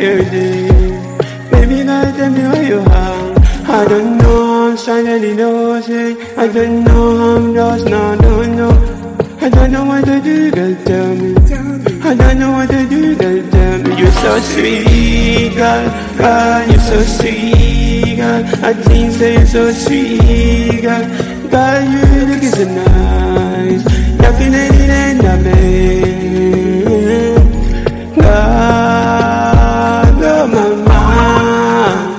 yearly. Baby girl, tell me where you are. I don't know, I'm silently nosy. I don't know, I'm lost, no, I don't know. I don't know what to do, girl, tell me. I don't know what to do, girl, tell me. You're so sweet, girl, girl, you're so sweet, girl. I think so, you're so sweet, girl. Girl, you look so nice. Looking at it and I made. God, oh my mind.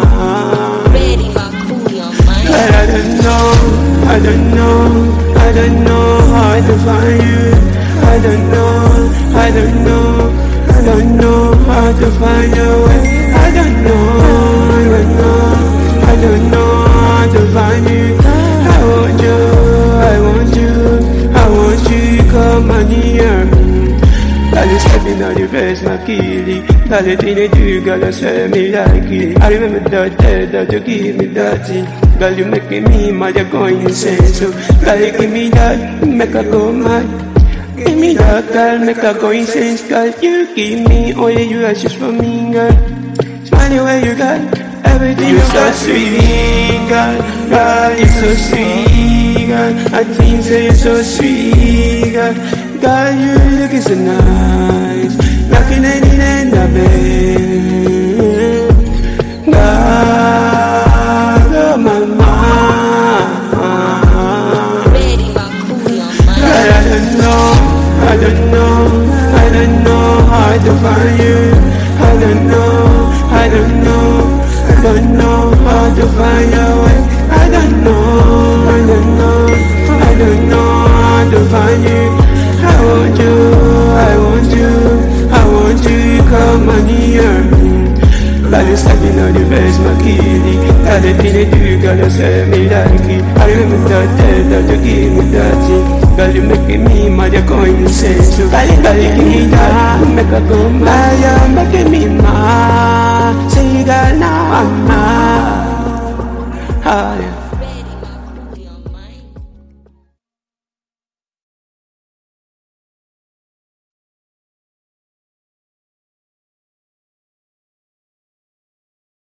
But I don't know, I don't know, I don't know how to find you. I don't know, I don't know, I don't know how to find your way. I don't know, I don't know, I don't know how to find you. I want you, I want you, I want you, come on here. Girl, you stepping on the best, my kitty. Girl, you think you do, girl, you say me like it. I remember that day that you give me that thing. Girl, you making me mad, you're going insane. So, girl, you give me that, make her go mad. Give me that, girl, make her go insane. Girl, you give me all you ask just for me, girl. Smile where you got everything. You're so sweet, girl. Girl, you're so sweet, girl. I think so, you're so sweet, girl. Girl, you looking so nice. Looking at it and I bet. God, oh my mind. Girl, I don't know, I don't know, I don't know how to find you. I don't know, I don't know, I don't know how to find your way. I don't know, I don't know, I don't know how to find you. I want you, I want you, I want you, come on here. Girl, you stepping on the best, my kitty. Girl, the thing you do, girl, you say me like it. I remember that day that you gave me that thing. Girl, you making me mad, you're going insane. So, girl, you give me that, make her go mad. You're making me